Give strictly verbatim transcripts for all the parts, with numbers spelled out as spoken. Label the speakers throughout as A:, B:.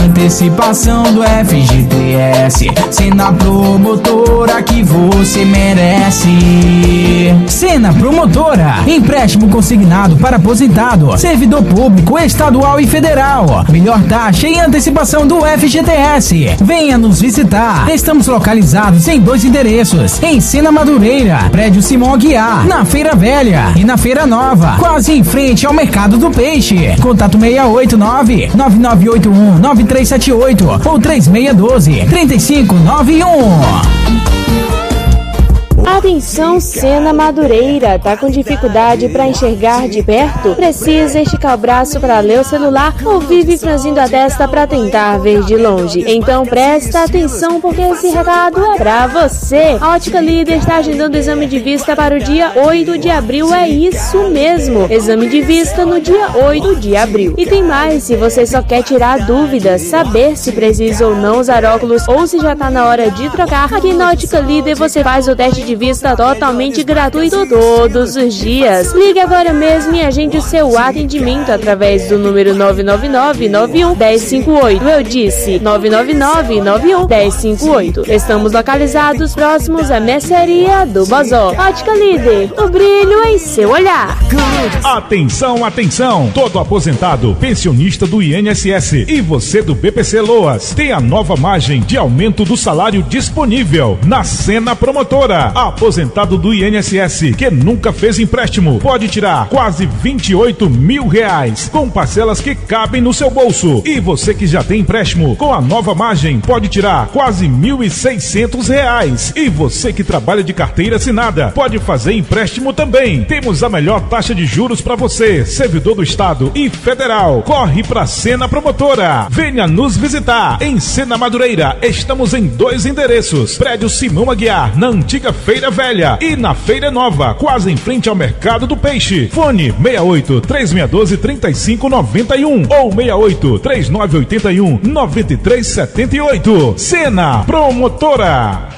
A: Antecipação do F G T S, Sena Promotora que você merece. Sena Promotora, empréstimo consignado para aposentado, servidor público estadual e federal. Melhor taxa e antecipação do F G T S. Venha nos visitar. Estamos localizados em dois endereços: em Sena Madureira, prédio Simão Aguiar, na Feira Velha, e na Feira Nova, quase em frente ao Mercado do Peixe. Contato seis oito nove, nove nove oito um, nove três sete oito ou três seis um dois, três cinco nove um.
B: Atenção, Sena Madureira, tá com dificuldade para enxergar de perto? Precisa esticar o braço para ler o celular ou vive franzindo a testa para tentar ver de longe? Então presta atenção, porque esse recado é pra você. A Ótica Líder está agendando o exame de vista para o dia oito de abril, é isso mesmo, exame de vista no dia oito de abril. E tem mais, se você só quer tirar dúvidas, saber se precisa ou não usar óculos ou se já tá na hora de trocar, aqui na Ótica Líder você faz o teste de vista totalmente gratuito todos os dias. Ligue agora mesmo e agende o seu atendimento através do número nove nove nove, nove um, um zero cinco oito. Eu disse nove nove nove, nove um, um zero cinco oito. Estamos localizados próximos à mercearia do Bozó. Ótica Líder, o brilho em seu olhar.
C: Atenção, atenção! Todo aposentado, pensionista do I N S S e você do B P C Loas tem a nova margem de aumento do salário disponível na Sena Promotora. Aposentado do I N S S que nunca fez empréstimo pode tirar quase vinte e oito mil reais com parcelas que cabem no seu bolso. E você que já tem empréstimo com a nova margem pode tirar quase mil e seiscentos reais. E você que trabalha de carteira assinada pode fazer empréstimo também. Temos a melhor taxa de juros para você, servidor do estado e federal. Corre pra Sena Promotora. Venha nos visitar em Sena Madureira. Estamos em dois endereços: prédio Simão Aguiar, na antiga Feira Velha, e na Feira Nova, quase em frente ao Mercado do Peixe. Fone seis oito, três seis um dois, três cinco nove um ou seis oito, três nove oito um, nove três sete oito. Sena Promotora.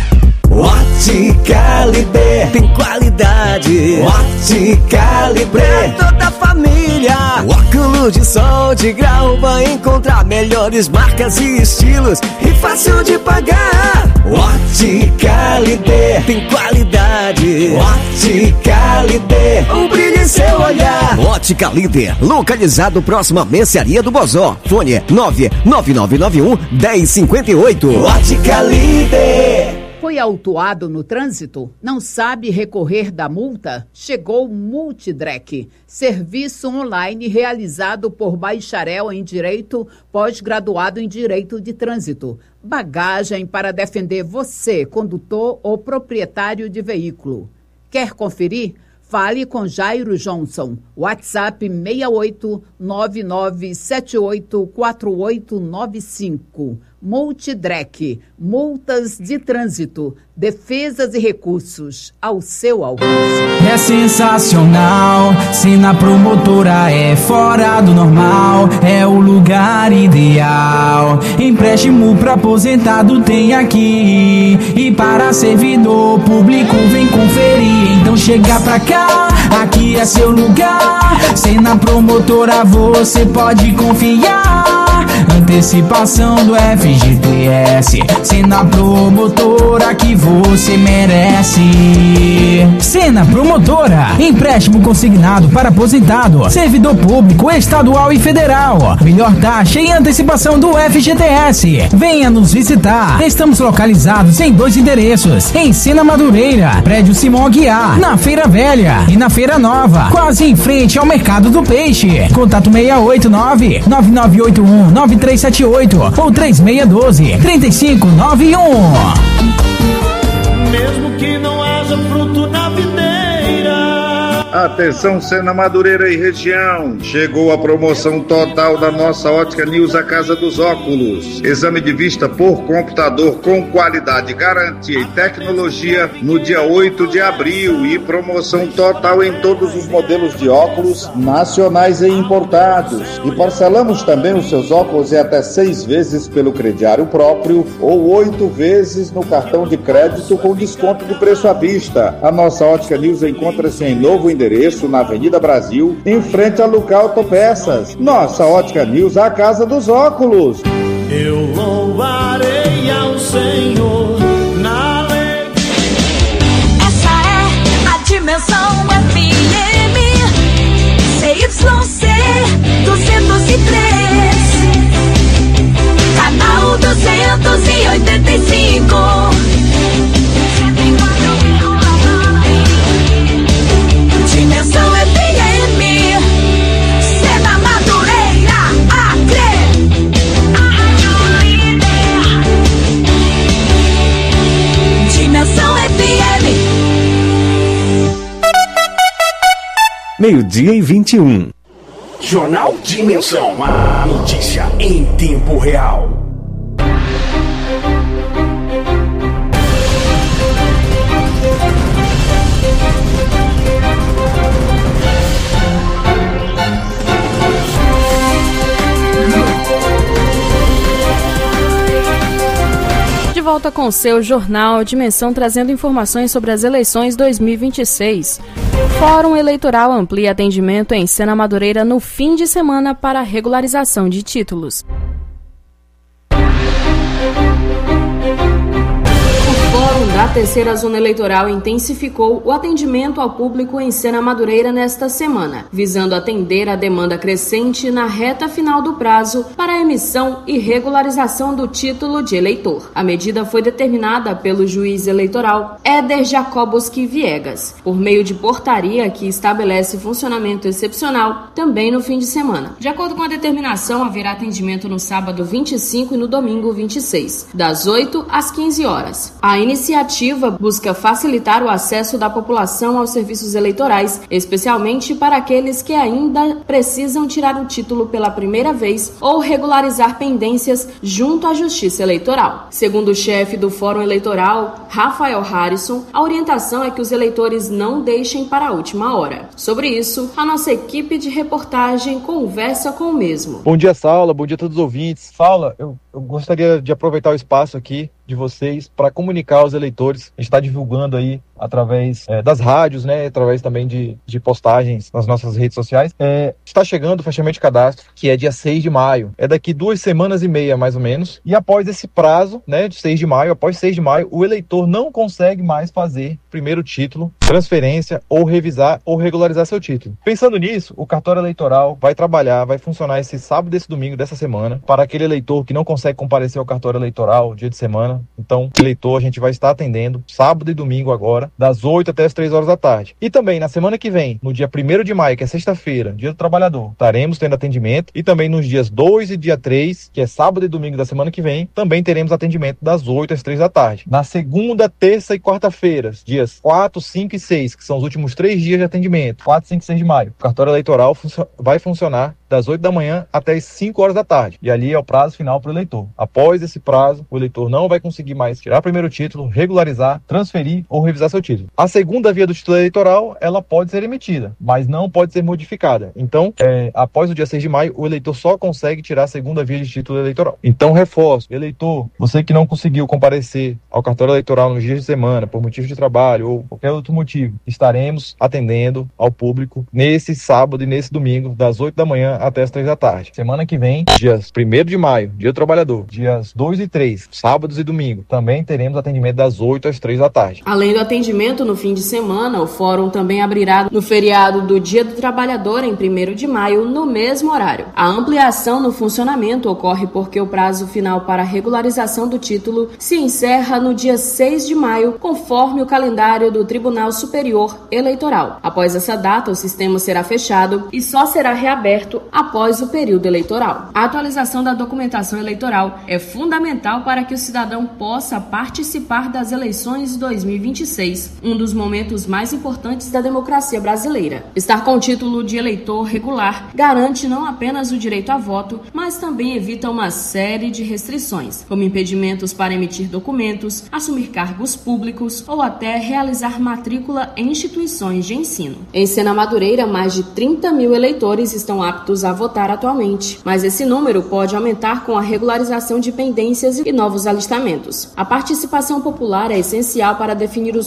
D: Ótica Libre tem qualidade. Ótica Libre é toda a família. Óculos de sol de grau vai encontrar melhores marcas e estilos e fácil de pagar. Ótica Libre tem qualidade. Ótica Libre, um brilho em seu olhar. Ótica Líder, localizado próximo à mercearia do Bozó. Fone nove nove nove nove um, um zero cinco oito. Ótica Líder.
E: Foi autuado no trânsito? Não sabe recorrer da multa? Chegou o Multidrec, serviço online realizado por bacharel em Direito, pós-graduado em Direito de Trânsito. Bagagem para defender você, condutor ou proprietário de veículo. Quer conferir? Fale com Jairo Johnson. WhatsApp seis oito nove nove sete oito quatro oito nove cinco. Multidrec, multas de trânsito, defesas e recursos ao seu alcance.
A: É sensacional, Sena Promotora é fora do normal, é o lugar ideal. Empréstimo para aposentado tem aqui, e para servidor público vem conferir. Então chega pra cá, aqui é seu lugar. Sena Promotora você pode confiar. Antecipação do F G T S, Sena Promotora que você merece. Sena Promotora, empréstimo consignado para aposentado, servidor público estadual e federal. Melhor taxa e antecipação do F G T S. Venha nos visitar. Estamos localizados em dois endereços: em Sena Madureira, prédio Simão Aguiar, na Feira Velha, e na Feira Nova, quase em frente ao Mercado do Peixe. Contato seis oito nove, nove nove oito um, nove três sete oito ou três seis um dois, três cinco nove um.
F: Mesmo que não haja fruto na videira.
G: Atenção, Sena Madureira e região, chegou a promoção total da nossa Ótica News, a Casa dos Óculos. Exame de vista por computador com qualidade, garantia e tecnologia no dia oito de abril, e promoção total em todos os modelos de óculos nacionais e importados. E parcelamos também os seus óculos em até seis vezes pelo crediário próprio ou oito vezes no cartão de crédito com desconto de preço à vista. A nossa Ótica News encontra-se em novo endereço na Avenida Brasil, em frente a Luca Autopeças. Nossa Ótica News, a Casa dos Óculos.
F: eu louvarei ao Senhor na alegria.
H: Essa é a Dimensão F M C Y C duzentos e três, canal duzentos e oitenta e cinco. Dimensão F M, Sena Madureira, Acre, a rádio líder. Dimensão F M.
I: Meio-dia e vinte e um.
J: Jornal Dimensão, a notícia em tempo real.
B: De volta com o seu Jornal Dimensão, trazendo informações sobre as eleições dois mil e vinte e seis. Fórum Eleitoral amplia atendimento em Sena Madureira no fim de semana para regularização de títulos. O Fórum da Terceira Zona Eleitoral intensificou o atendimento ao público em Sena Madureira nesta semana, visando atender a demanda crescente na reta final do prazo para a emissão e regularização do título de eleitor. A medida foi determinada pelo juiz eleitoral Éder Jacoboski Viegas, por meio de portaria que estabelece funcionamento excepcional também no fim de semana. De acordo com a determinação, haverá atendimento no sábado vinte e cinco e no domingo vinte e seis, das oito às quinze horas. A iniciativa busca facilitar o acesso da população aos serviços eleitorais, especialmente para aqueles que ainda precisam tirar o título pela primeira vez ou regularizar pendências junto à Justiça Eleitoral. Segundo o chefe do Fórum Eleitoral, Rafael Harrison, a orientação é que os eleitores não deixem para a última hora. Sobre isso, a nossa equipe de reportagem conversa com o mesmo.
K: Bom dia, Saula. Bom dia a todos os ouvintes. Saula, eu, eu gostaria de aproveitar o espaço aqui de vocês para comunicar aos eleitores. A gente está divulgando aí através é, das rádios, né, através também de, de postagens nas nossas redes sociais. É, está chegando o fechamento de cadastro, que é dia seis de maio. É daqui duas semanas e meia, mais ou menos. E após esse prazo, né, de seis de maio, após seis de maio, o eleitor não consegue mais fazer primeiro título, transferência ou revisar ou regularizar seu título. Pensando nisso, o cartório eleitoral vai trabalhar, vai funcionar esse sábado e esse domingo dessa semana para aquele eleitor que não consegue comparecer ao cartório eleitoral dia de semana. Então, eleitor, a gente vai estar atendendo sábado e domingo agora, das oito até as três horas da tarde. E também, na semana que vem, no dia primeiro de maio, que é sexta-feira, dia do trabalhador, estaremos tendo atendimento. E também nos dias dois e dia três, que é sábado e domingo da semana que vem, também teremos atendimento das oito às três da tarde. Na segunda, terça e quarta-feira, dias quatro, cinco e seis, que são os últimos três dias de atendimento, quatro, cinco e seis de maio, o cartório eleitoral funcio- vai funcionar das oito da manhã até as cinco horas da tarde. E ali é o prazo final para o eleitor. Após esse prazo, o eleitor não vai conseguir mais tirar primeiro título, regularizar, transferir ou revisar seu título. A segunda via do título eleitoral, ela pode ser emitida, mas não pode ser modificada. Então, é, após o dia seis de maio, o eleitor só consegue tirar a segunda via de título eleitoral. Então, reforço, eleitor, você que não conseguiu comparecer ao cartório eleitoral nos dias de semana, por motivo de trabalho ou qualquer outro motivo, estaremos atendendo ao público nesse sábado e nesse domingo, das oito da manhã até as três da tarde. Semana que vem, dias primeiro de maio, dia do trabalhador, dias dois e três, sábados e domingo, também teremos atendimento das oito às três da tarde.
B: Além do atendimento no fim de semana, o Fórum também abrirá no feriado do Dia do Trabalhador, em primeiro de maio, no mesmo horário. A ampliação no funcionamento ocorre porque o prazo final para a regularização do título se encerra no dia seis de maio, conforme o calendário do Tribunal Superior Eleitoral. Após essa data, o sistema será fechado e só será reaberto após o período eleitoral. A atualização da documentação eleitoral é fundamental para que o cidadão possa participar das eleições de dois mil e vinte e seis, um dos momentos mais importantes da democracia brasileira. Estar com o título de eleitor regular garante não apenas o direito a voto, mas também evita uma série de restrições, como impedimentos para emitir documentos, assumir cargos públicos ou até realizar matrícula em instituições de ensino. Em Sena Madureira, mais de trinta mil eleitores estão aptos a votar atualmente, mas esse número pode aumentar com a regularização de pendências e novos alistamentos. A participação popular é essencial para definir os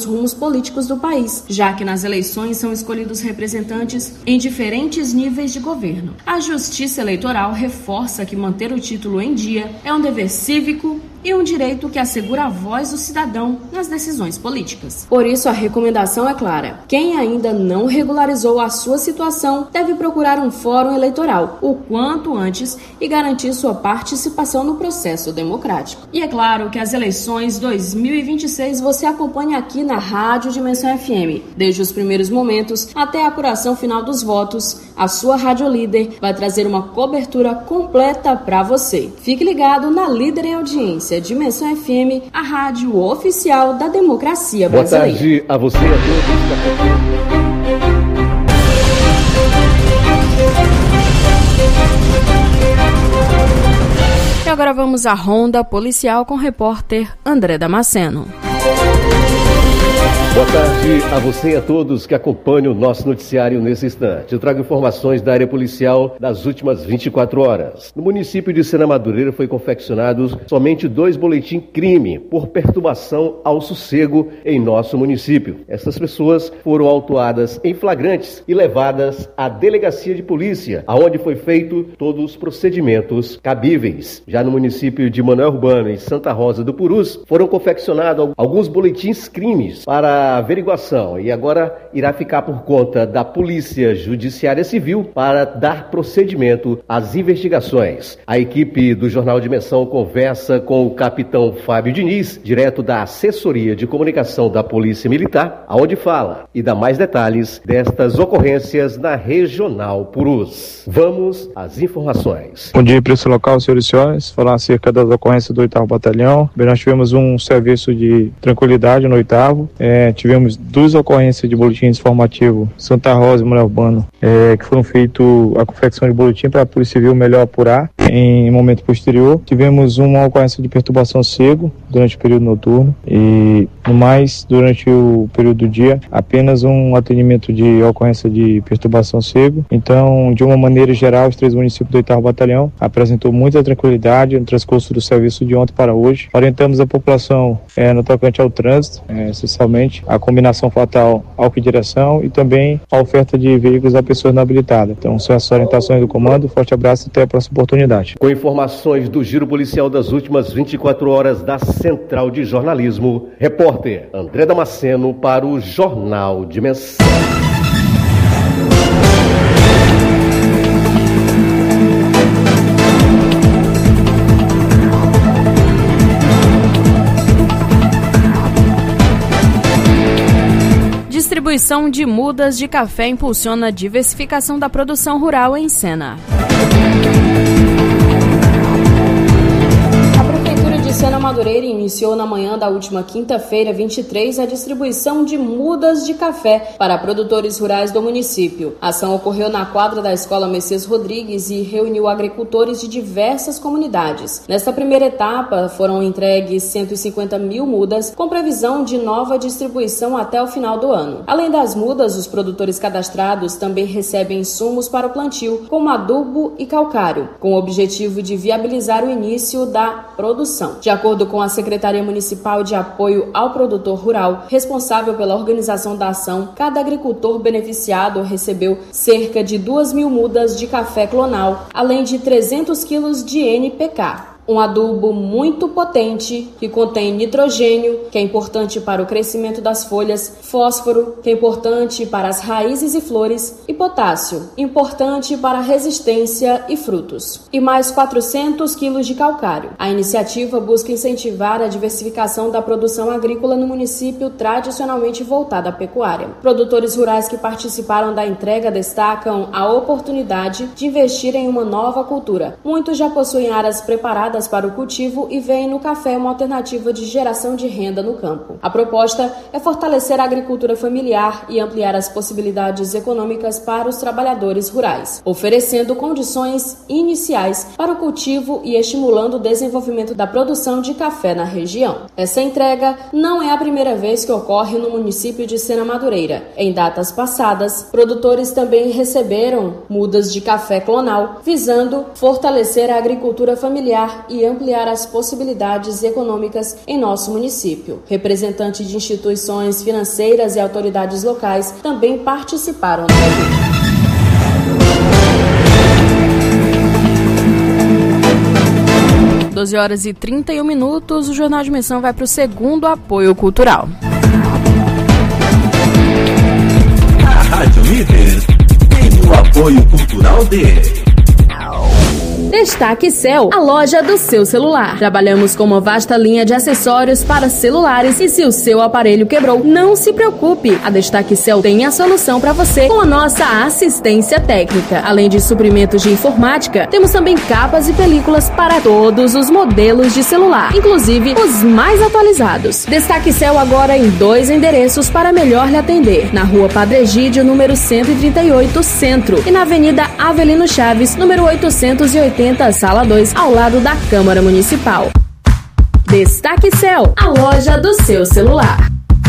I: rumos políticos do país, já que nas eleições são escolhidos representantes em diferentes níveis de governo. A Justiça Eleitoral reforça que manter o título em dia é um dever cívico e um direito que assegura a voz do cidadão nas decisões políticas. Por isso, a recomendação é clara: quem ainda não regularizou a sua situação deve procurar um fórum eleitoral o quanto antes e garantir sua participação no processo democrático. E é claro que as eleições dois mil e vinte e seis você acompanha aqui na Rádio Dimensão F M. Desde os primeiros momentos até a apuração final dos votos, a sua Rádio Líder vai trazer uma cobertura completa para você. Fique ligado na Líder em Audiência. Dimensão F M, a rádio oficial da democracia brasileira.
L: Boa tarde a você e a
I: todos. E agora vamos à ronda policial com o repórter André Damasceno.
L: Boa tarde a você e a todos que acompanham o nosso noticiário nesse instante. Eu trago informações da área policial das últimas vinte e quatro horas. No município de Sena Madureira foi confeccionados somente dois boletins crime por perturbação ao sossego em nosso município. Essas pessoas foram autuadas em flagrantes e levadas à delegacia de polícia, aonde foi feito todos os procedimentos cabíveis. Já no município de Manoel Urbano, em Santa Rosa do Purus, foram confeccionados alguns boletins crimes para averiguação e agora irá ficar por conta da Polícia Judiciária Civil para dar procedimento às investigações. A equipe do Jornal Dimensão conversa com o capitão Fábio Diniz, direto da Assessoria de Comunicação da Polícia Militar, aonde fala e dá mais detalhes destas ocorrências na Regional Purus. Vamos às informações.
K: Bom dia para esse local, senhores e senhores. Falar acerca das ocorrências do oitavo Batalhão. Bem, nós tivemos um serviço de tranquilidade no oitavo. É, tivemos duas ocorrências de boletim informativo, Santa Rosa e Manoel Urbano, é, que foram feitos a confecção de boletim para a Polícia Civil melhor apurar em momento posterior. Tivemos uma ocorrência de perturbação cego durante o período noturno e, no mais, durante o período do dia, apenas um atendimento de ocorrência de perturbação cego. Então, de uma maneira geral, os três municípios do oitavo Batalhão apresentou muita tranquilidade no transcurso do serviço de ontem para hoje. Orientamos a população é, no tocante ao trânsito, é, essencialmente a combinação fatal álcool e direção e também a oferta de veículos a pessoas não habilitadas. Então, são as orientações do comando. Forte abraço e até a próxima oportunidade.
L: Com informações do giro policial das últimas vinte e quatro horas da Central de Jornalismo, repórter André Damasceno para o Jornal Dimensão.
I: Distribuição de mudas de café impulsiona a diversificação da produção rural em Sena. Sena Madureira iniciou na manhã da última quinta-feira, vinte e três, a distribuição de mudas de café para produtores rurais do município. A ação ocorreu na quadra da Escola Messias Rodrigues e reuniu agricultores de diversas comunidades. Nesta primeira etapa, foram entregues cento e cinquenta mil mudas, com previsão de nova distribuição até o final do ano. Além das mudas, os produtores cadastrados também recebem insumos para o plantio, como adubo e calcário, com o objetivo de viabilizar o início da produção. De acordo com a Secretaria Municipal de Apoio ao Produtor Rural, responsável pela organização da ação, cada agricultor beneficiado recebeu cerca de duas mil mudas de café clonal, além de trezentos quilos de N P K. Um adubo muito potente que contém nitrogênio, que é importante para o crescimento das folhas, fósforo, que é importante para as raízes e flores, e potássio, importante para a resistência e frutos. E mais quatrocentos quilos de calcário. A iniciativa busca incentivar a diversificação da produção agrícola no município tradicionalmente voltada à pecuária. Produtores rurais que participaram da entrega destacam a oportunidade de investir em uma nova cultura. Muitos já possuem áreas preparadas para o cultivo e veem no café uma alternativa de geração de renda no campo. A proposta é fortalecer a agricultura familiar e ampliar as possibilidades econômicas para os trabalhadores rurais, oferecendo condições iniciais para o cultivo e estimulando o desenvolvimento da produção de café na região. Essa entrega não é a primeira vez que ocorre no município de Sena Madureira. Em datas passadas, produtores também receberam mudas de café clonal, visando fortalecer a agricultura familiar e ampliar as possibilidades econômicas em nosso município. Representantes de instituições financeiras e autoridades locais também participaram do evento. doze horas e trinta e um minutos, o Jornal Dimensão vai para o segundo apoio cultural.
J: A Rádio Líder tem o apoio cultural de...
I: Destaque Cell, a loja do seu celular. Trabalhamos com uma vasta linha de acessórios para celulares e se o seu aparelho quebrou, não se preocupe. A Destaque Cell tem a solução para você com a nossa assistência técnica. Além de suprimentos de informática, temos também capas e películas para todos os modelos de celular, inclusive os mais atualizados. Destaque Cell agora em dois endereços para melhor lhe atender. Na Rua Padre Egídio, número cento e trinta e oito, Centro, e na Avenida Avelino Chaves, número oitocentos e oitenta, Sala dois, ao lado da Câmara Municipal. Destaque Cell, a loja do seu celular.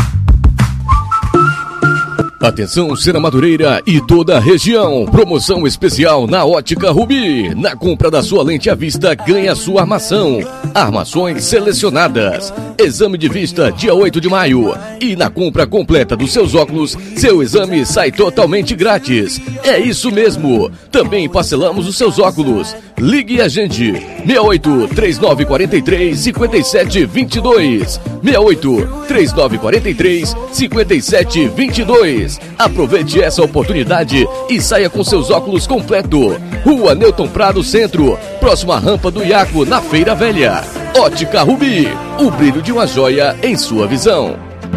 M: Atenção, Sena Madureira e toda a região. Promoção especial na Ótica Rubi. Na compra da sua lente à vista, ganha sua armação. Armações selecionadas. Exame de vista dia oito de maio. E na compra completa dos seus óculos, seu exame sai totalmente grátis. É isso mesmo. Também parcelamos os seus óculos. Ligue a gente. seis oito, três nove quatro três, cinco sete dois dois. seis oito, três nove quatro três, cinco sete dois dois. Aproveite essa oportunidade e saia com seus óculos completo. Rua Newton Prado Centro, próxima à rampa do Iaco, na Feira Velha. Ótica Rubi, o brilho de uma joia em sua visão.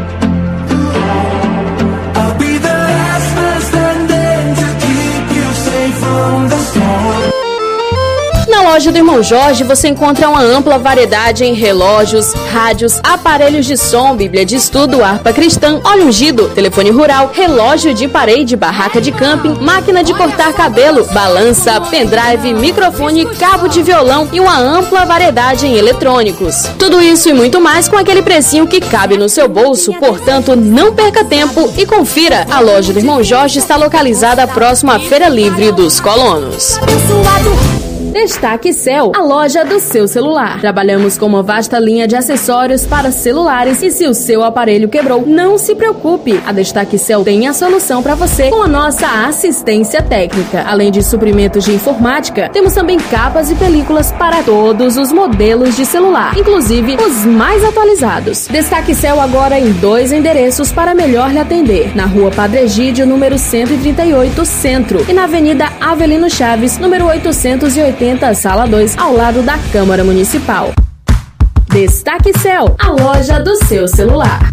I: Na loja do Irmão Jorge você encontra uma ampla variedade em relógios, rádios, aparelhos de som, bíblia de estudo, harpa cristã, óleo ungido, telefone rural, relógio de parede, barraca de camping, máquina de cortar cabelo, balança, pendrive, microfone, cabo de violão e uma ampla variedade em eletrônicos. Tudo isso e muito mais com aquele precinho que cabe no seu bolso, portanto não perca tempo e confira. A loja do Irmão Jorge está localizada próximo à Feira Livre dos Colonos. Destaque Cell, a loja do seu celular. Trabalhamos com uma vasta linha de acessórios para celulares e se o seu aparelho quebrou, não se preocupe. A Destaque Cell tem a solução para você com a nossa assistência técnica. Além de suprimentos de informática, temos também capas e películas para todos os modelos de celular, inclusive os mais atualizados. Destaque Cell agora em dois endereços para melhor lhe atender. Na Rua Padre Egídio, número cento e trinta e oito, Centro, e na Avenida Avelino Chaves, número oitocentos e oitenta, Sala dois, ao lado da Câmara Municipal. Destaque Cell, a loja do seu celular.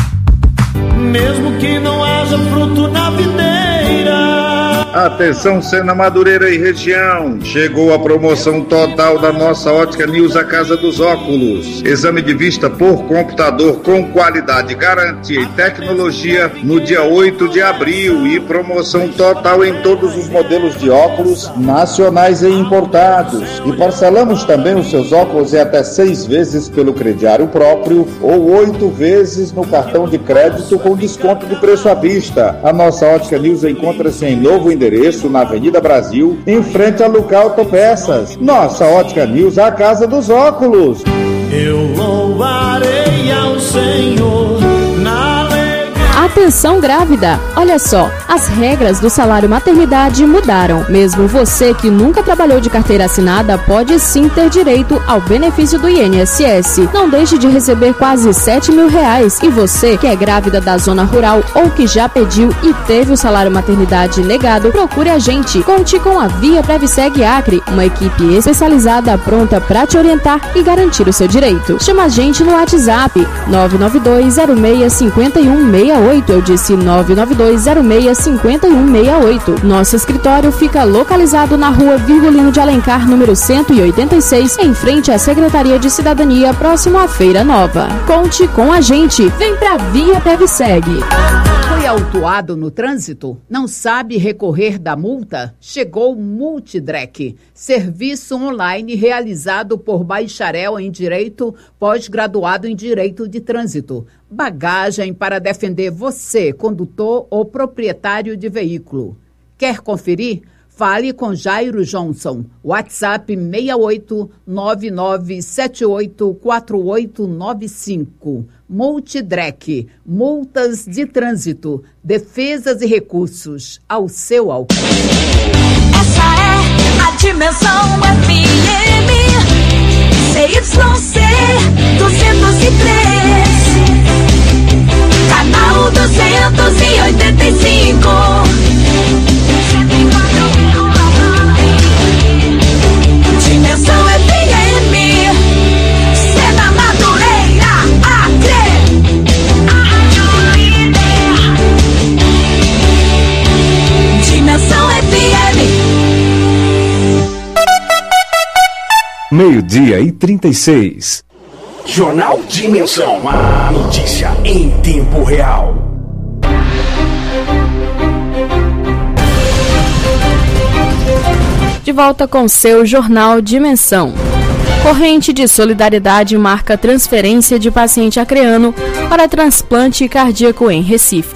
F: Mesmo que não haja fruto na videira.
G: Atenção, Sena Madureira e região. Chegou a promoção total da nossa Ótica News, a Casa dos Óculos. Exame de vista por computador com qualidade, garantia e tecnologia no dia oito de abril. E promoção total em todos os modelos de óculos nacionais e importados. E parcelamos também os seus óculos em até seis vezes pelo crediário próprio ou oito vezes no cartão de crédito com desconto de preço à vista. A nossa Ótica News encontra-se em novo endereço na Avenida Brasil, em frente a Luca Autopeças. Nossa Ótica News, a Casa dos Óculos.
F: Eu louvarei ao Senhor na alegria.
I: Atenção grávida! Olha só, as regras do salário maternidade mudaram. Mesmo você que nunca trabalhou de carteira assinada pode sim ter direito ao benefício do I N S S. Não deixe de receber quase sete mil reais. E você que é grávida da zona rural ou que já pediu e teve o salário maternidade negado, procure a gente. Conte com a Via Previseg Acre, uma equipe especializada pronta para te orientar e garantir o seu direito. Chama a gente no WhatsApp nove nove dois zero seis cinco um seis oito. Eu disse nove nove dois zero seis cinco um seis oito. Nosso escritório fica localizado na Rua Virgulino de Alencar, número cento e oitenta e seis, em frente à Secretaria de Cidadania, próximo à Feira Nova. Conte com a gente. Vem pra Via Previseg.
E: Foi autuado no trânsito? Não sabe recorrer da multa? Chegou o Multidrec, serviço online realizado por bacharel em Direito, pós-graduado em Direito de Trânsito. Bagagem para defender você, condutor ou proprietário de veículo. Quer conferir? Fale com Jairo Johnson. WhatsApp seis oito nove nove sete oito quatro oito nove cinco. Multidrec, multas de trânsito, defesas e recursos ao seu alcance.
H: Essa é a Dimensão F M, C Y C duzentos e três, canal duzentos e oitenta e cinco. Dimensão F M, Sena Madureira, Acre, a rádio líder. Dimensão F M.
N: Meio-dia e trinta e seis.
O: Jornal Dimensão, a notícia em tempo real.
I: De volta com seu Jornal Dimensão. Corrente de solidariedade marca transferência de paciente acreano para transplante cardíaco em Recife.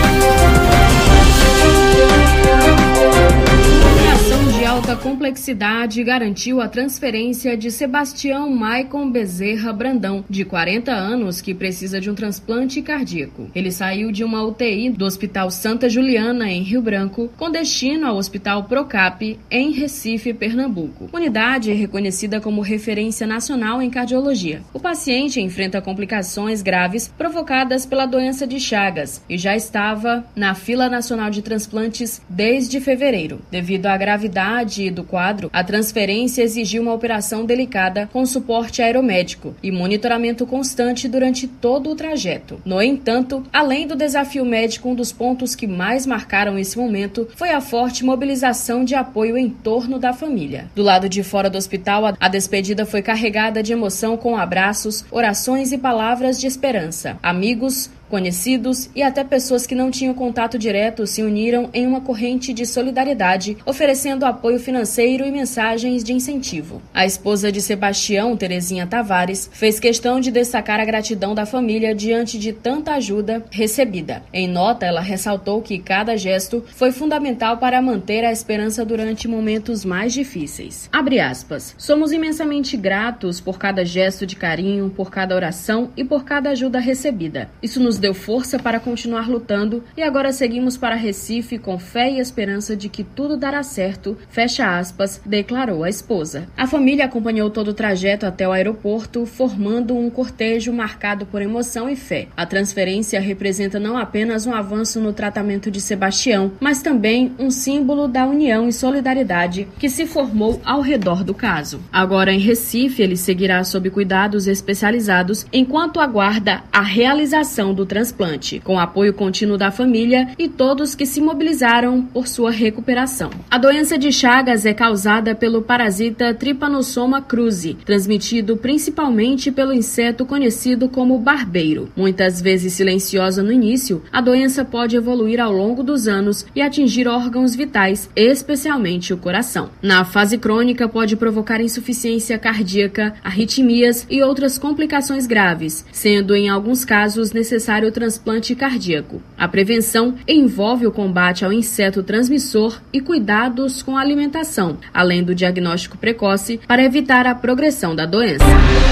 I: Alta complexidade garantiu a transferência de Sebastião Maicon Bezerra Brandão, de quarenta anos, que precisa de um transplante cardíaco. Ele saiu de uma U T I do Hospital Santa Juliana, em Rio Branco, com destino ao Hospital Procap, em Recife, Pernambuco. Unidade reconhecida como referência nacional em cardiologia. O paciente enfrenta complicações graves provocadas pela doença de Chagas e já estava na fila nacional de transplantes desde fevereiro. Devido à gravidade do quadro, a transferência exigiu uma operação delicada com suporte aeromédico e monitoramento constante durante todo o trajeto. No entanto, além do desafio médico, um dos pontos que mais marcaram esse momento foi a forte mobilização de apoio em torno da família. Do lado de fora do hospital, a despedida foi carregada de emoção, com abraços, orações e palavras de esperança. Amigos, conhecidos e até pessoas que não tinham contato direto se uniram em uma corrente de solidariedade, oferecendo apoio financeiro e mensagens de incentivo. A esposa de Sebastião, Terezinha Tavares, fez questão de destacar a gratidão da família diante de tanta ajuda recebida. Em nota, ela ressaltou que cada gesto foi fundamental para manter a esperança durante momentos mais difíceis. Abre aspas. Somos imensamente gratos por cada gesto de carinho, por cada oração e por cada ajuda recebida. Isso nos deu força para continuar lutando e agora seguimos para Recife com fé e esperança de que tudo dará certo, fecha aspas, declarou a esposa. A família acompanhou todo o trajeto até o aeroporto, formando um cortejo marcado por emoção e fé. A transferência representa não apenas um avanço no tratamento de Sebastião, mas também um símbolo da união e solidariedade que se formou ao redor do caso. Agora em Recife, ele seguirá sob cuidados especializados enquanto aguarda a realização do transplante, com apoio contínuo da família e todos que se mobilizaram por sua recuperação. A doença de Chagas é causada pelo parasita Trypanosoma cruzi, transmitido principalmente pelo inseto conhecido como barbeiro. Muitas vezes silenciosa no início, a doença pode evoluir ao longo dos anos e atingir órgãos vitais, especialmente o coração. Na fase crônica, pode provocar insuficiência cardíaca, arritmias e outras complicações graves, sendo em alguns casos necessário o transplante cardíaco. A prevenção envolve o combate ao inseto transmissor e cuidados com a alimentação, além do diagnóstico precoce para evitar a progressão da doença.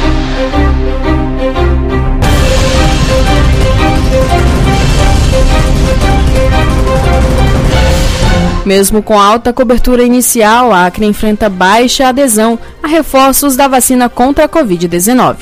I: Mesmo com alta cobertura inicial, a Acre enfrenta baixa adesão a reforços da vacina contra a covid dezenove.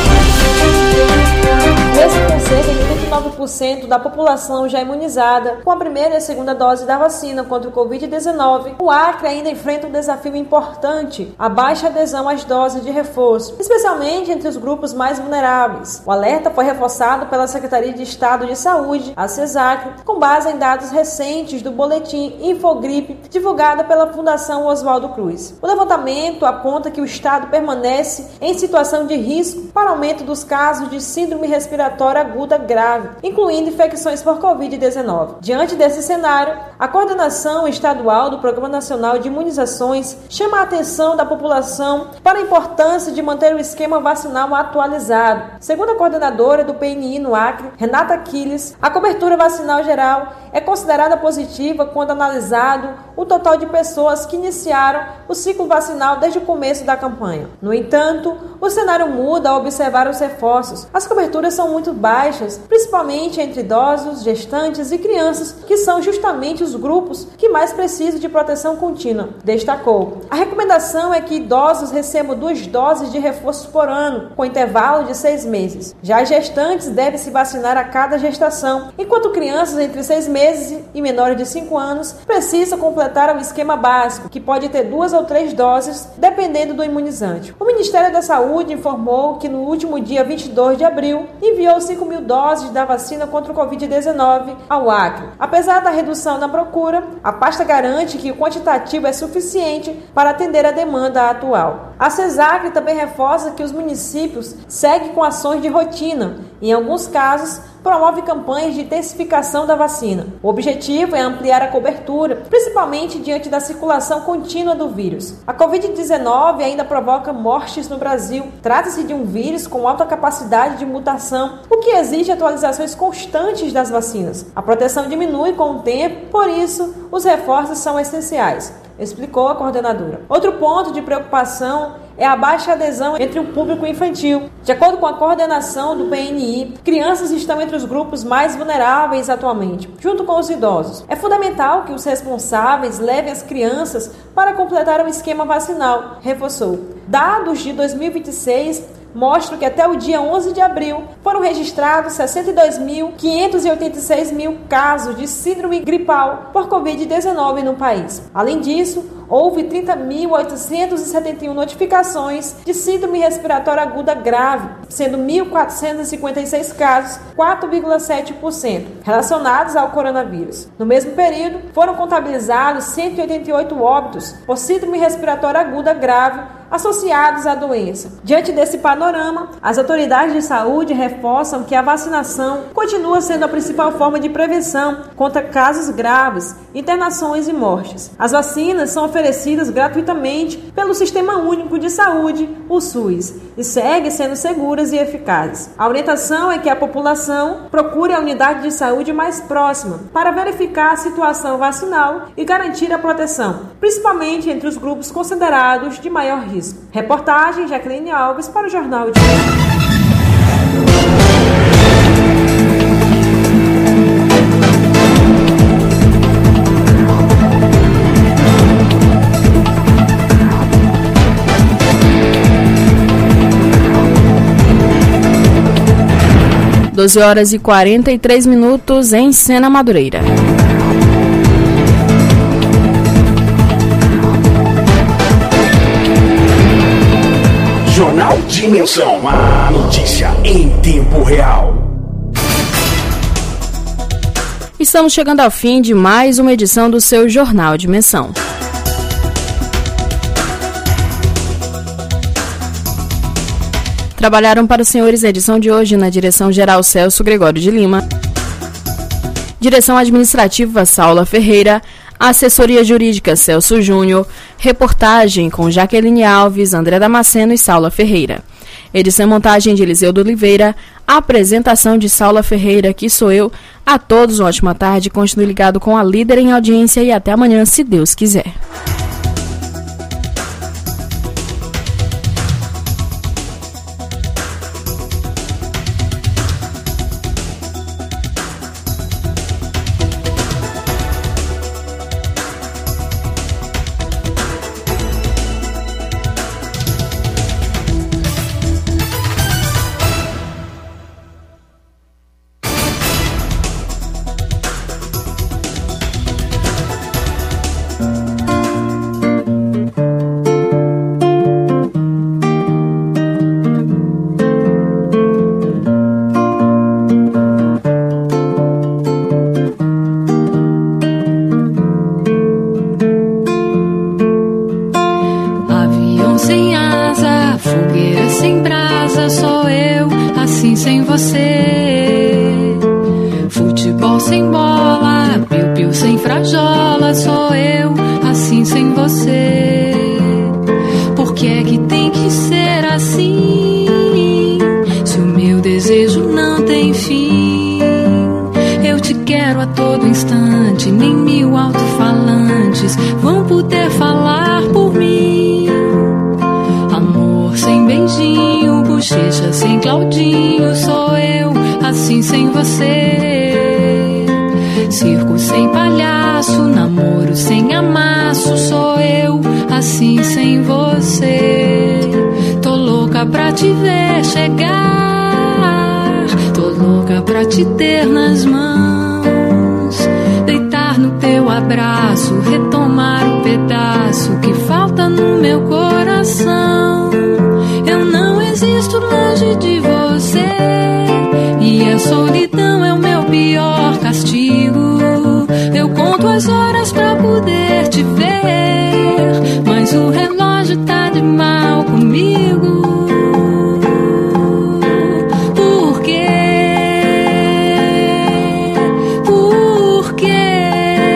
P: Mesmo com cerca de vinte e nove por cento da população já imunizada com a primeira e a segunda dose da vacina contra o covid dezenove, o Acre ainda enfrenta um desafio importante: a baixa adesão às doses de reforço, especialmente entre os grupos mais vulneráveis. O alerta foi reforçado pela Secretaria de Estado de Saúde, a CESACRE, com base em dados recentes do boletim Infogripe, divulgado pela Fundação Oswaldo Cruz. O levantamento aponta que o Estado permanece em situação de risco para aumento dos casos de síndrome respiratória aguda grave, incluindo infecções por covid dezenove. Diante desse cenário, A coordenação estadual do Programa Nacional de Imunizações chama a atenção da população para a importância de manter o esquema vacinal atualizado. Segundo a coordenadora do P N I no Acre, Renata Aquiles, a cobertura vacinal geral é considerada positiva quando analisado o total de pessoas que iniciaram o ciclo vacinal desde o começo da campanha. No entanto, o cenário muda ao observar os reforços. As coberturas são muito baixas, principalmente entre idosos, gestantes e crianças, que são justamente os grupos que mais precisam de proteção contínua, destacou. A recomendação é que idosos recebam duas doses de reforços por ano, com intervalo de seis meses. Já as gestantes devem se vacinar a cada gestação, enquanto crianças entre seis meses e menores de cinco anos precisam completar o esquema básico, que pode ter duas ou três doses, dependendo do imunizante. O Ministério da Saúde informou que no último dia vinte e dois de abril enviou cinco mil doses da vacina contra o covid dezenove ao Acre. Apesar da redução na procura, a pasta garante que o quantitativo é suficiente para atender a demanda atual. A CESACRE também reforça que os municípios seguem com ações de rotina. Em alguns casos, promove campanhas de intensificação da vacina. O objetivo é ampliar a cobertura, principalmente diante da circulação contínua do vírus. A covid dezenove ainda provoca mortes no Brasil. Trata-se de um vírus com alta capacidade de mutação, o que exige atualizações constantes das vacinas. A proteção diminui com o tempo, por isso, os reforços são essenciais, explicou a coordenadora. Outro ponto de preocupação é a baixa adesão entre o público infantil. De acordo com a coordenação do P N I, crianças estão entre os grupos mais vulneráveis atualmente, junto com os idosos. É fundamental que os responsáveis levem as crianças para completar o esquema vacinal, reforçou. Dados de dois mil e vinte e seis mostram que até o dia onze de abril foram registrados sessenta e dois mil quinhentos e oitenta e seis mil casos de síndrome gripal por covid dezenove no país. Além disso, houve trinta mil oitocentos e setenta e um notificações de síndrome respiratória aguda grave, sendo mil quatrocentos e cinquenta e seis casos, quatro vírgula sete por cento, relacionados ao coronavírus. No mesmo período, foram contabilizados cento e oitenta e oito óbitos por síndrome respiratória aguda grave associados à doença. Diante desse panorama, as autoridades de saúde reforçam que a vacinação continua sendo a principal forma de prevenção contra casos graves, internações e mortes. As vacinas são oferecidas gratuitamente pelo Sistema Único de Saúde, o SUS, e seguem sendo seguras e eficazes. A orientação é que a população procure a unidade de saúde mais próxima para verificar a situação vacinal e garantir a proteção, principalmente entre os grupos considerados de maior risco. Reportagem Jaqueline Alves para o Jornal de
B: doze horas e quarenta e três minutos em Sena Madureira.
O: Jornal Dimensão, a notícia em tempo real.
B: Estamos chegando ao fim de mais uma edição do seu Jornal Dimensão. Trabalharam para os senhores a edição de hoje na direção-geral Celso Gregório de Lima, direção administrativa Saula Ferreira, assessoria jurídica Celso Júnior, reportagem com Jaqueline Alves, André Damasceno e Saula Ferreira. Edição e montagem de Eliseu do Oliveira, apresentação de Saula Ferreira, que sou eu. A todos uma ótima tarde, continue ligado com a líder em audiência e até amanhã, se Deus quiser.
N: Futebol sem bola, piu-piu Milho sem frajola sou eu, assim sem você. Por que é que tem que ser assim? Se o meu desejo não tem fim, eu te quero a todo instante, nem mil alto-falantes vão poder falar por mim. Amor sem beijinho, bochecha sem Claudinho, sou eu, assim sem você. Circo sem palhaço, namoro sem amasso, sou eu, assim sem você. Tô louca pra te ver chegar, tô louca pra te ter nas mãos, deitar no teu abraço, retomar o pedaço que falta no meu coração. Eu não existo longe de você, e a solidão é o meu pior castigo. Eu conto as horas pra poder te ver, mas o relógio tá de mal comigo. Por quê? Por quê?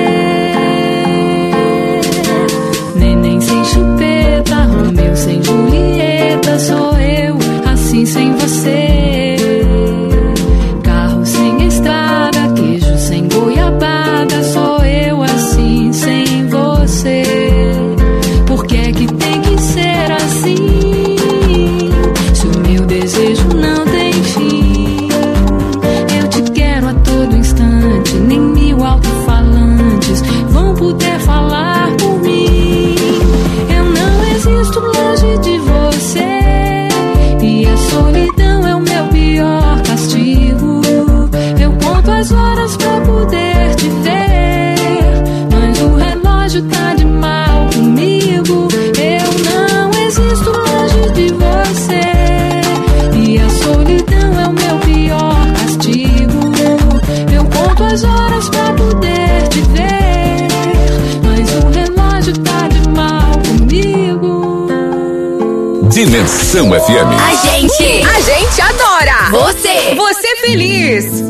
N: Neném sem chupeta, Romeu sem Julieta, sou eu, assim sem você. Carro sem estrada, queijo sem goiabada, sou eu, assim sem você. Por que é que tem que ser assim? Se o meu desejo não tem fim, eu te quero a todo instante, nem mil alto-falantes vão poder falar por mim. Eu não existo longe de você, e a solidão é o meu pior castigo. Eu conto as horas pra poder te ver, mas o relógio tá de mal comigo. Eu não existo longe de você, e a solidão é o meu pior castigo. Eu conto as horas pra poder te ver, mas o relógio tá de mal comigo.
M: Dimensão F M.
H: A gente, a gente adora você, você feliz.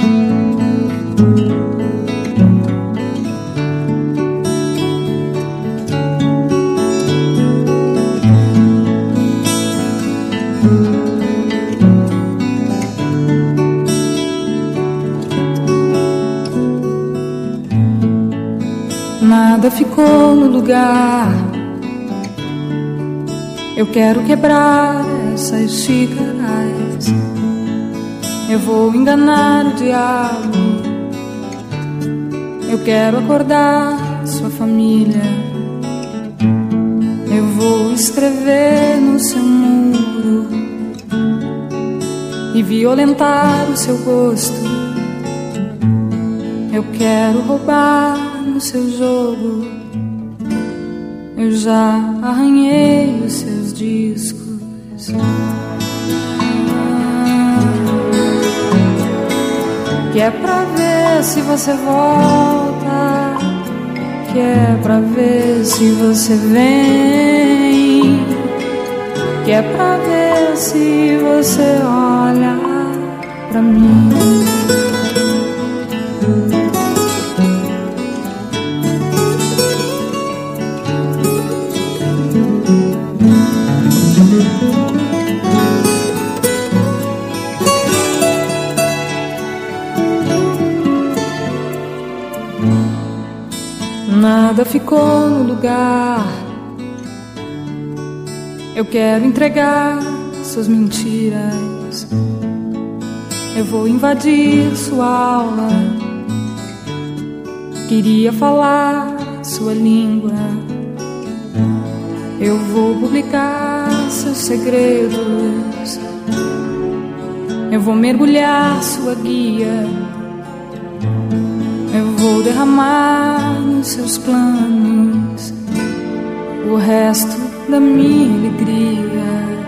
N: Nada ficou no lugar. Eu quero quebrar essas xícaras. Eu vou enganar o diabo. Eu quero acordar sua família. Eu vou escrever no seu muro e violentar o seu gosto. Eu quero roubar no seu jogo. Eu já arranhei os seus discos. Que é pra ver se você volta, que é pra ver se você vem, que é pra ver se você olha pra mim. Nada ficou no lugar. Eu quero entregar suas mentiras. Eu vou invadir sua aula. Queria falar sua língua. Eu vou publicar seus segredos. Eu vou mergulhar sua guia. Eu vou derramar nos seus planos o resto da minha alegria.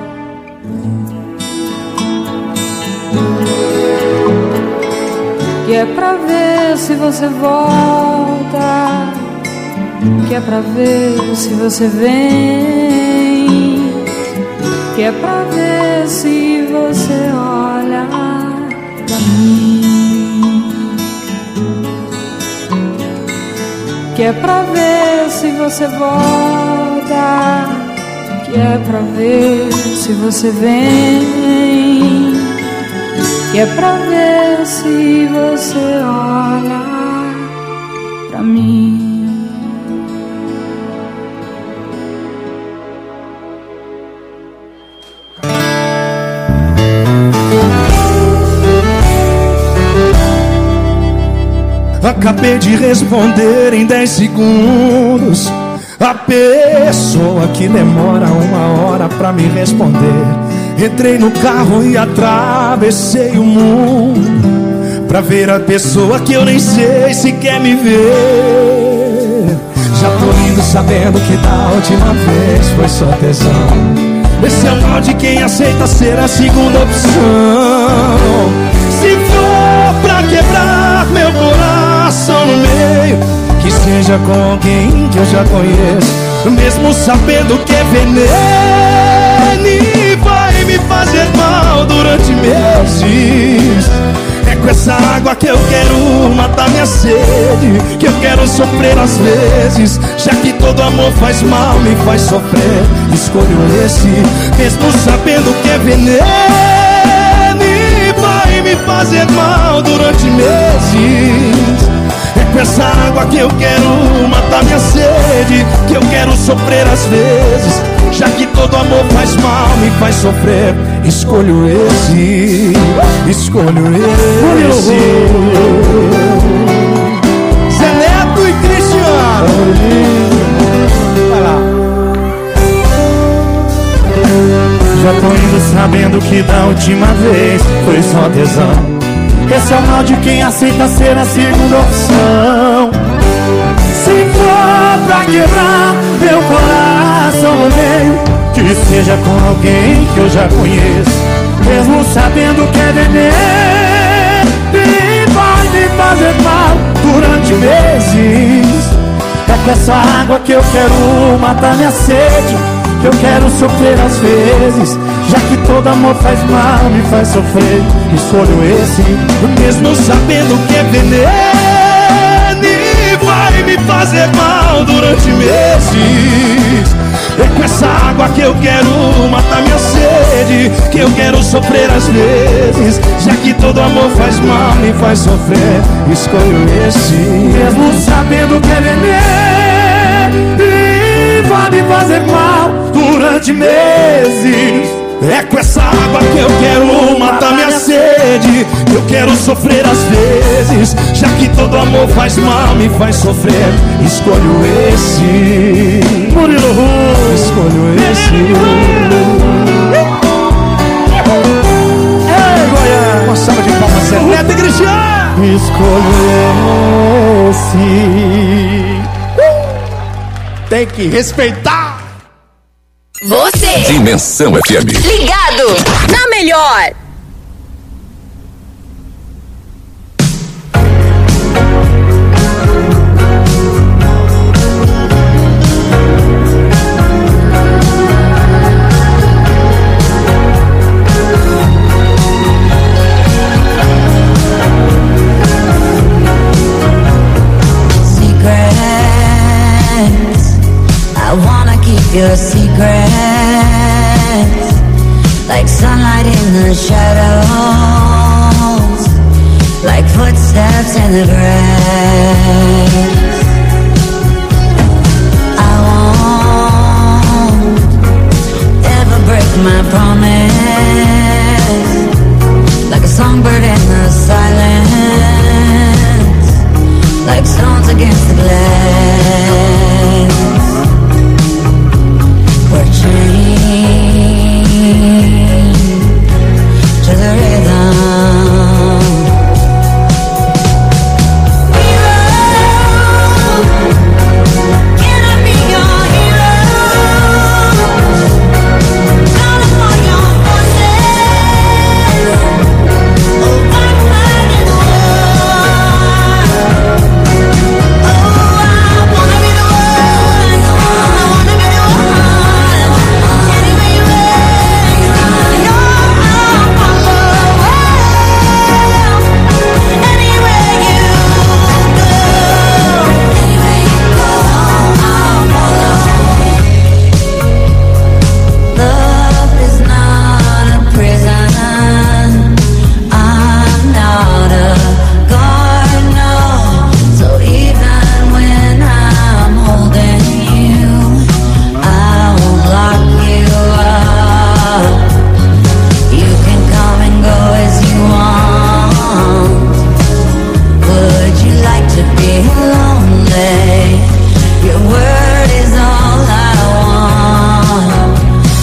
N: Que é pra ver se você volta, que é pra ver se você vem, que é pra ver se você olha pra mim. que é pra ver se você volta, que é pra ver se você vem, que é pra ver se você olha pra mim.
F: Acabei de responder em dez segundos. A pessoa que demora uma hora pra me responder. Entrei no carro e atravessei o mundo pra ver a pessoa que eu nem sei se quer me ver. Já tô indo sabendo que da última vez foi só tesão. Esse é o mal de quem aceita ser a segunda opção. Se for pra quebrar meu coração no meio, que seja com alguém que eu já conheço, mesmo sabendo que é veneno e vai me fazer mal durante meses. É com essa água que eu quero matar minha sede, que eu quero sofrer às vezes, já que todo amor faz mal, me faz sofrer. Escolho esse, mesmo sabendo que é veneno e vai me fazer mal durante meses. É com essa água que eu quero matar minha sede, que eu quero sofrer às vezes, já que todo amor faz mal, me faz sofrer. Escolho esse, escolho esse. Zé Neto e Cristiano. Vai lá. Já tô indo sabendo que da última vez foi só tesão. Esse é o mal de quem aceita ser a segunda opção. Se for pra quebrar meu coração no meio, que seja com alguém que eu já conheço, mesmo sabendo que é veneno e vai me fazer mal durante meses. É com essa água que eu quero matar minha sede, que eu quero sofrer às vezes, já que todo amor faz mal, me faz sofrer. Escolho esse, mesmo sabendo que é veneno e vai me fazer mal durante meses. É com essa água que eu quero matar minha sede, que eu quero sofrer às vezes, já que todo amor faz mal, me faz sofrer. Escolho esse, mesmo sabendo que é veneno e vai me fazer mal durante meses. É com essa água que eu quero matar minha sede, que eu quero sofrer às vezes, já que todo amor faz mal, me faz sofrer. Escolho esse, Murilo Ru, escolho esse. Ei, Goiás, uma salva de palmas, Zé Neto e Cristiano. Escolho esse. Tem que respeitar.
H: Você!
M: Dimensão F M.
H: Ligado na melhor!
Q: Your secrets, like sunlight in the shadows, like footsteps in the grass. I won't ever break my promise, like a songbird in the silence, like stones against the glass. We're chained to the rhythm. being lonely. Your word is all I want.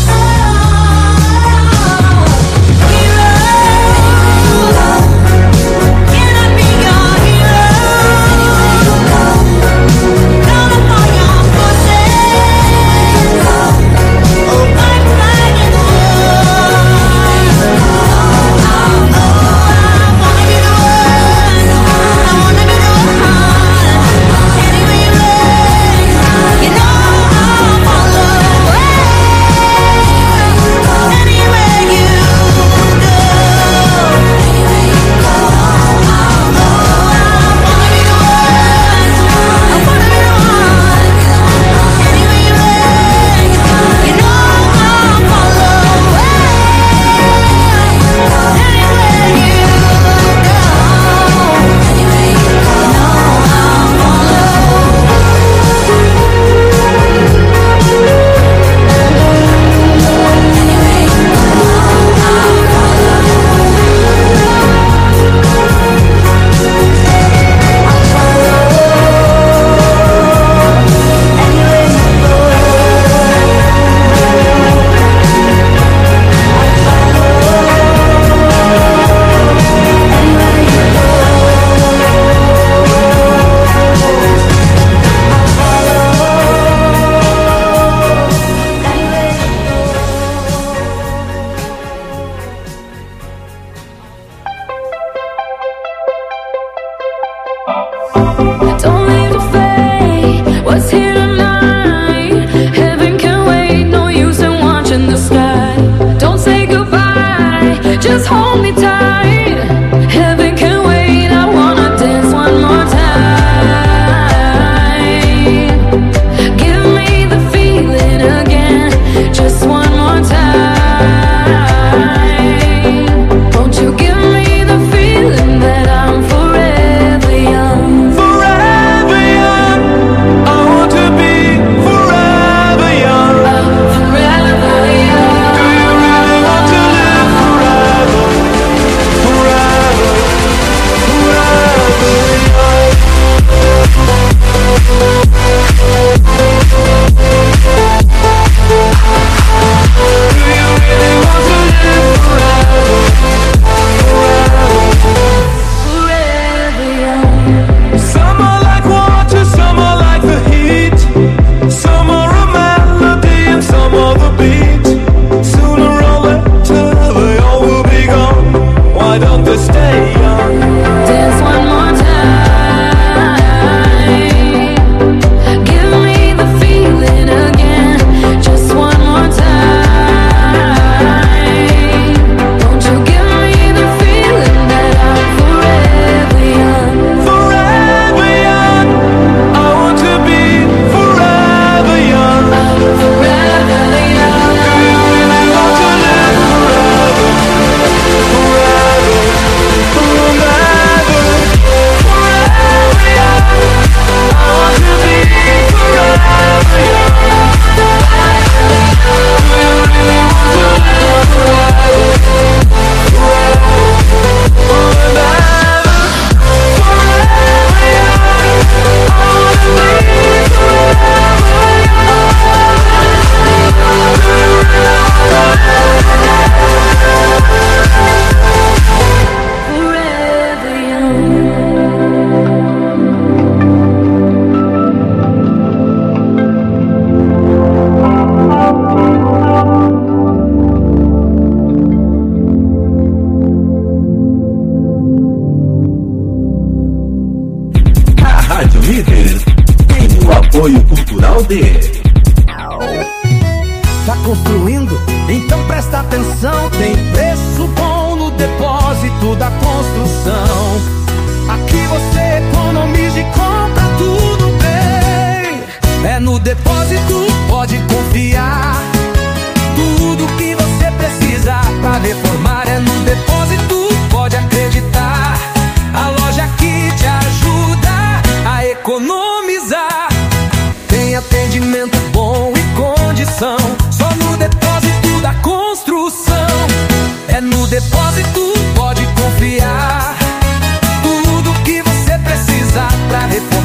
J: Apoio Cultural D.
D: Tá construindo? Então presta atenção. Tem preço bom no depósito da construção. Aqui você economiza e compra tudo bem. É no depósito, pode confiar. Tudo que você precisa pra reformar é no depósito, pode acreditar. A loja que te ajuda a economizar. Tem atendimento bom e condição. Só no depósito da construção. É no depósito, pode confiar. Tudo que você precisa pra reformar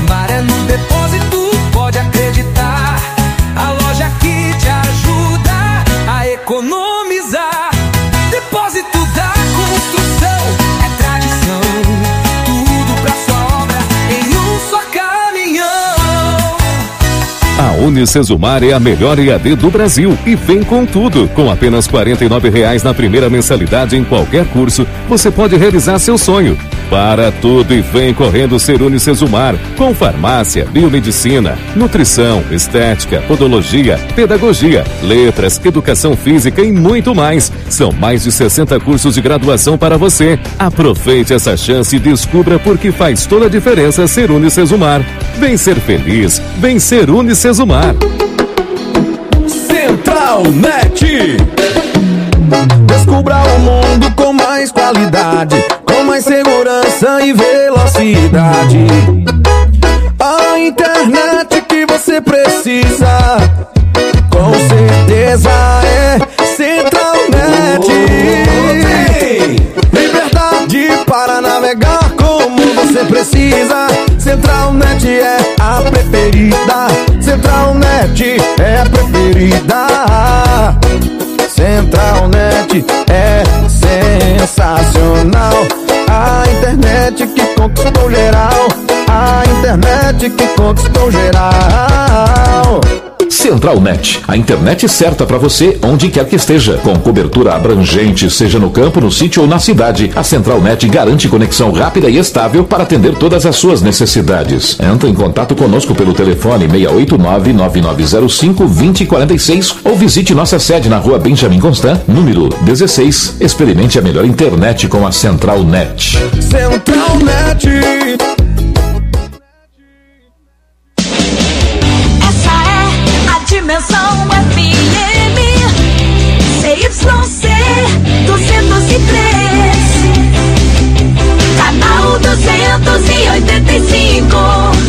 R: Unicesumar é a melhor E A D do Brasil e vem com tudo. Com apenas quarenta e nove reais na primeira mensalidade em qualquer curso, você pode realizar seu sonho. Para tudo e vem correndo ser Unicesumar, com farmácia, biomedicina, nutrição, estética, podologia, pedagogia, letras, educação física e muito mais. São mais de sessenta cursos de graduação para você. Aproveite essa chance e descubra por que faz toda a diferença ser Unicesumar. Vem ser feliz, vem ser Unicesumar.
S: Central Net. Descubra o mundo com mais qualidade, com mais segurança e velocidade. A internet que você precisa, com certeza é Central Net. Liberdade para navegar como você precisa. Central Net é a preferida. Central Net é a preferida. Central Net é sensacional. A internet que conquistou geral. A internet que conquistou geral.
T: Central Net, a internet certa para você onde quer que esteja, com cobertura abrangente, seja no campo, no sítio ou na cidade. A Central Net garante conexão rápida e estável para atender todas as suas necessidades. Entre em contato conosco pelo telefone seis oito nove, nove nove zero cinco, dois zero quatro seis ou visite nossa sede na rua Benjamin Constant, número dezesseis. Experimente a melhor internet com a Central Net.
S: Central Net.
Q: Dimensão F M C Y C duzentos e três, canal duzentos e oitenta e cinco.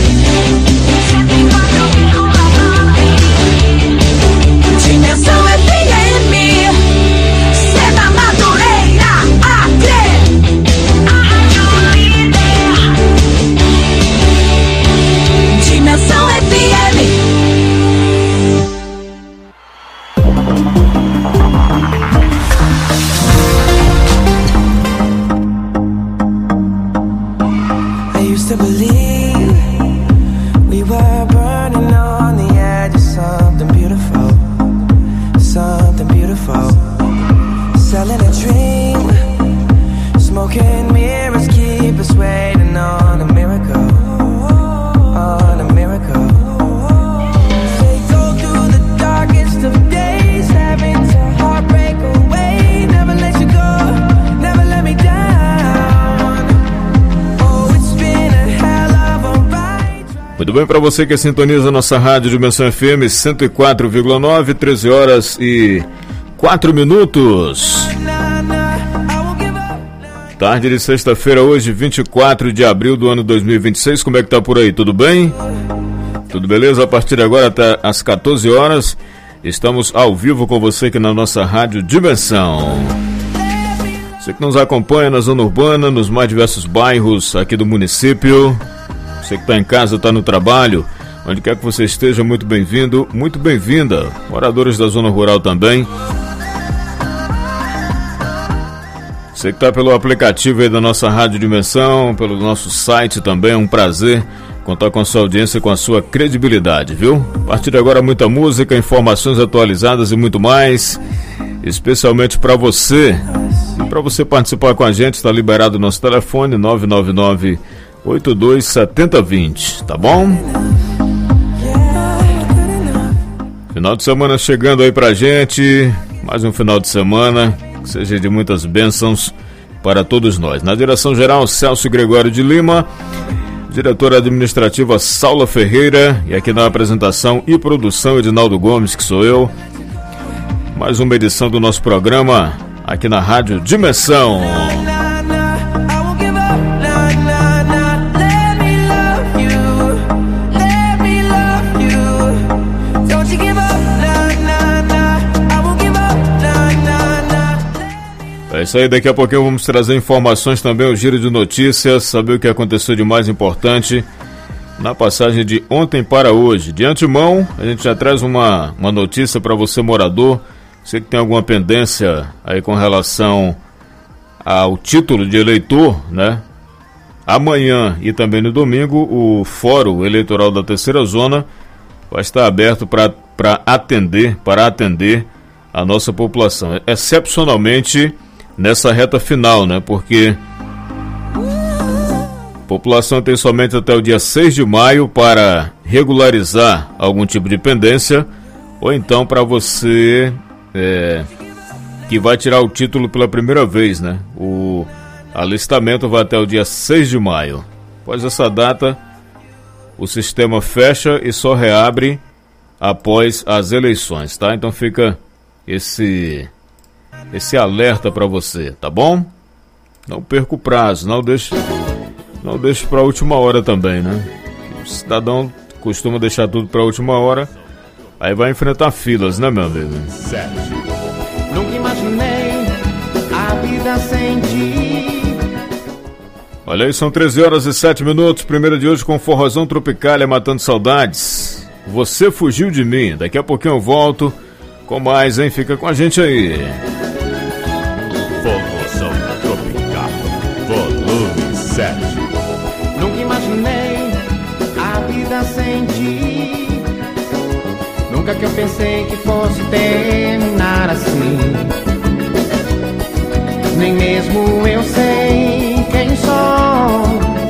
Q: Dimensão F M, Sena Madureira, Acre. Dimensão F M.
U: To believe we were burning on the edge of something beautiful, something beautiful. Selling a dream, smoking mirrors keep us waiting on a miracle, on a miracle. They go through the darkest of days, having to heartbreak away. Never let you go, never let me down.
V: Muito bem, para você que sintoniza nossa rádio Dimensão F M cento e quatro vírgula nove, treze horas e quatro minutos. Tarde de sexta-feira, hoje, vinte e quatro de abril do ano dois mil e vinte e seis. Como é que tá por aí? Tudo bem? Tudo beleza? A partir de agora até às quatorze horas, estamos ao vivo com você aqui na nossa rádio Dimensão. Você que nos acompanha na zona urbana, nos mais diversos bairros aqui do município. Você que está em casa, está no trabalho, onde quer que você esteja, muito bem-vindo, muito bem-vinda. Moradores da zona rural também. Você que está pelo aplicativo aí da nossa Rádio Dimensão, pelo nosso site também, é um prazer contar com a sua audiência, com a sua credibilidade, viu? A partir de agora, muita música, informações atualizadas e muito mais, especialmente para você. E para você participar com a gente, está liberado o nosso telefone nove nove nove, oito dois sete zero dois zero, tá bom? Final de semana chegando aí pra gente, mais um final de semana que seja de muitas bênçãos para todos nós. Na direção geral, Celso Gregório de Lima, diretora administrativa Saula Ferreira, e aqui na apresentação e produção Edinaldo Gomes, que sou eu. Mais uma edição do nosso programa aqui na Rádio Dimensão. É isso aí, daqui a pouquinho vamos trazer informações também, o giro de notícias, saber o que aconteceu de mais importante na passagem de ontem para hoje. De antemão, a gente já traz uma, uma notícia para você, morador, você que tem alguma pendência aí com relação ao título de eleitor, né? Amanhã e também no domingo, o Fórum Eleitoral da Terceira Zona vai estar aberto para atender, para atender a nossa população, excepcionalmente nessa reta final, né? Porque a população tem somente até o dia seis de maio para regularizar algum tipo de pendência, ou então para você é, que vai tirar o título pela primeira vez, né? O alistamento vai até o dia seis de maio. Após essa data, o sistema fecha e só reabre após as eleições, tá? Então fica esse esse alerta para você, tá bom? Não perca o prazo, não deixe não deixe para a última hora também, né? O cidadão costuma deixar tudo para a última hora, aí vai enfrentar filas, né, meu amigo?
A: Certo. Nunca imaginei a vida sem ti.
V: Olha aí, são treze horas e sete minutos, primeira de hoje com Forrozão Tropicália, matando saudades. Você fugiu de mim, daqui a pouquinho eu volto com mais, hein? Fica com a gente aí.
A: Forrozão Tropical, volume sete. Nunca imaginei a vida sem ti. Nunca que eu pensei que fosse terminar assim. Nem mesmo eu sei quem sou.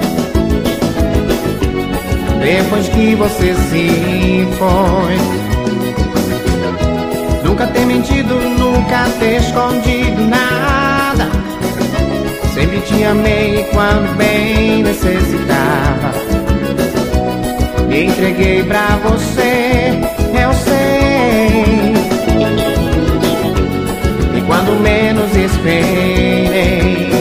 A: Depois que você se foi. Nunca ter mentido, nunca ter escondido nada. Sempre te amei quando bem necessitava. Me entreguei pra você, eu sei. E quando menos esperei,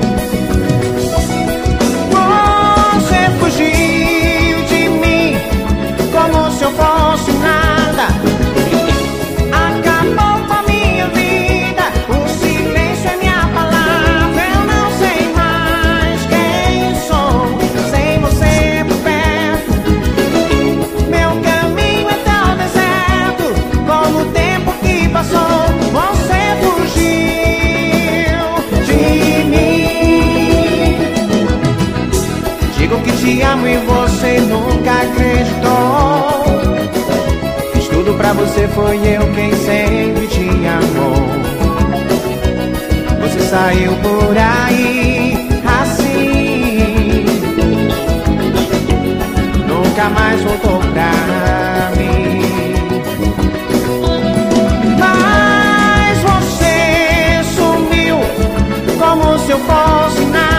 A: você fugiu de mim como se eu fosse nada. Te amo e você nunca acreditou. Fiz tudo pra você, foi eu quem sempre te amou. Você saiu por aí assim, nunca mais voltou pra mim. Mas você sumiu como se eu fosse nada.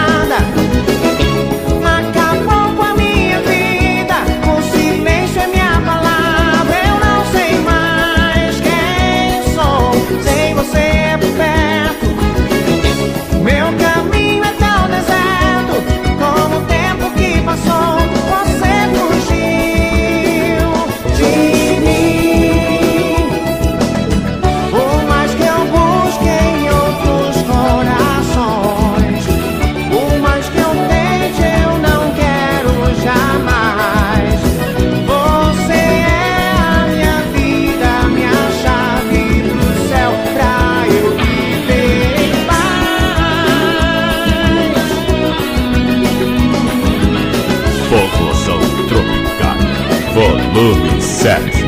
A: Volume sete.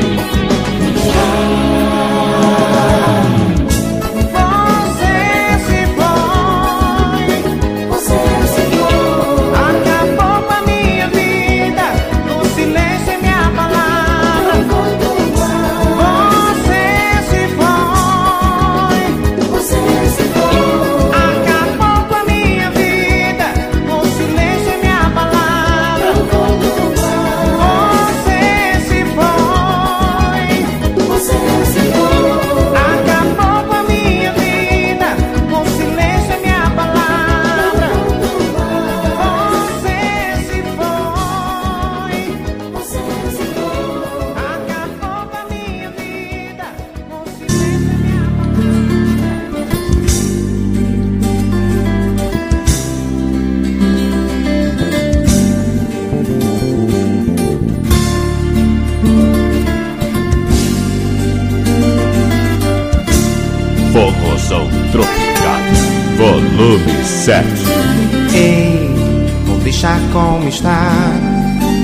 A: Forrozão Tropical, volume sete.
C: Ei, vou deixar como está.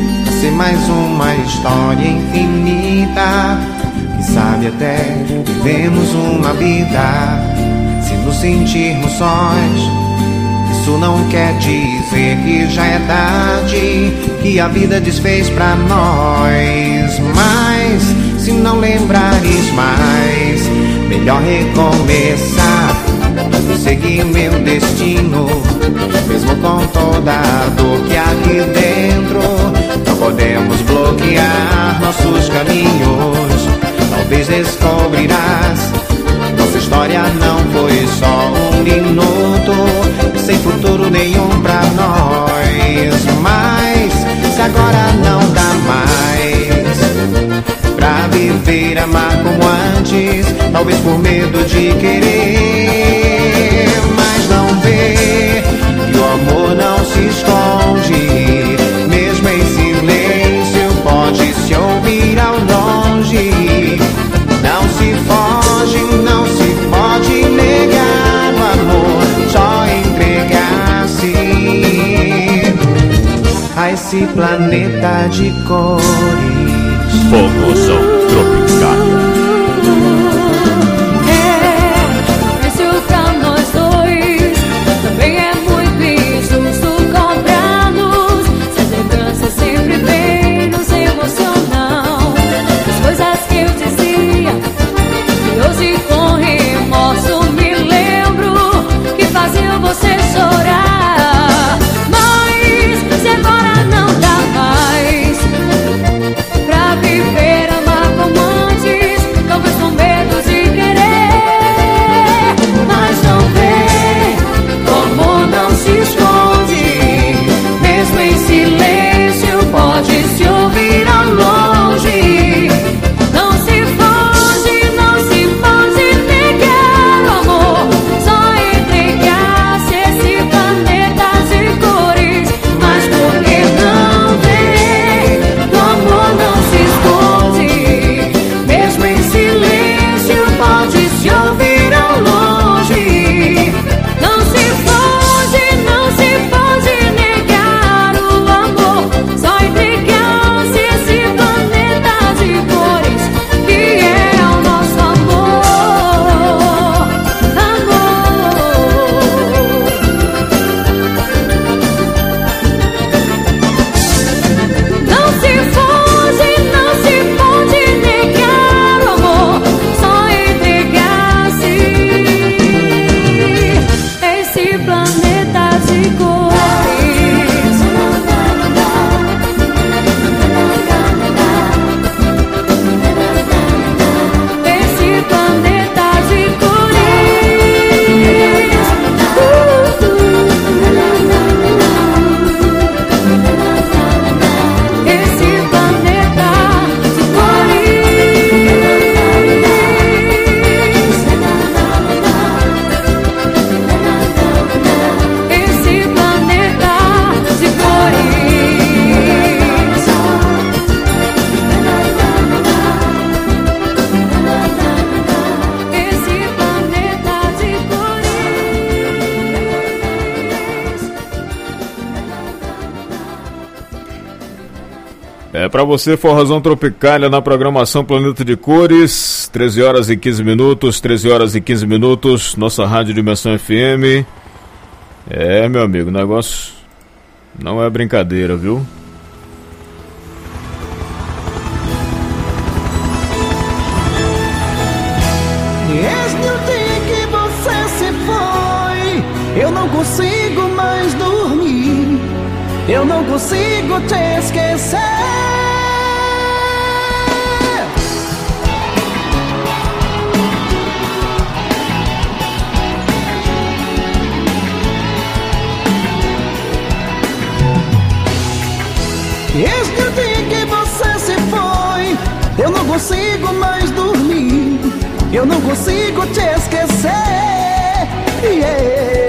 A: ser mais uma história infinita. Quem sabe até vivemos uma vida. Se nos sentirmos sós, isso não quer dizer que já é tarde, que a vida desfez pra nós. Mas se não lembrares mais, melhor recomeçar, seguir meu destino, mesmo com toda a dor que há aqui dentro. Não podemos bloquear nossos caminhos. Talvez descobrirás, nossa história não foi só um minuto, sem futuro nenhum pra nós. Mas se agora não dá mais pra viver, amar como antes, talvez por medo de querer, mas não vê que o amor não se esconde, mesmo em silêncio pode se ouvir ao longe. Não se foge, não se pode negar o amor, só entregar-se a esse planeta de cores.
V: Formação Tropical.
N: Você chorar, mas se agora não dá mais pra viver, amar como antes, talvez com medo de querer, mas não vê como não se esconde, mesmo em silêncio pode se ouvir ao longe. Não se foge, não se pode negar o amor, só entregar esse planeta de cores. Mas por que não ver? O amor não se esconde, mesmo em silêncio pode se ouvir ao longe. Não se foge, não se pode negar o amor, só entregar-se esse planeta de cores que é o nosso amor, Não se foge, não se pode negar o amor, só entregar-se esse planeta de cores. Esse planeta de cores. Esse planeta de cores. Esse planeta de cores. Esse planeta de
V: É pra você, Forrozão Tropicália na programação Planeta de Cores, treze horas e quinze minutos, treze horas e quinze minutos, nossa Rádio Dimensão F M. É, meu amigo, o negócio não é brincadeira, viu?
S: Desde o dia que você se foi, eu não consigo mais dormir, eu não consigo te esquecer. Desde o dia que você se foi, eu não consigo mais dormir, eu não consigo te esquecer. Yeah.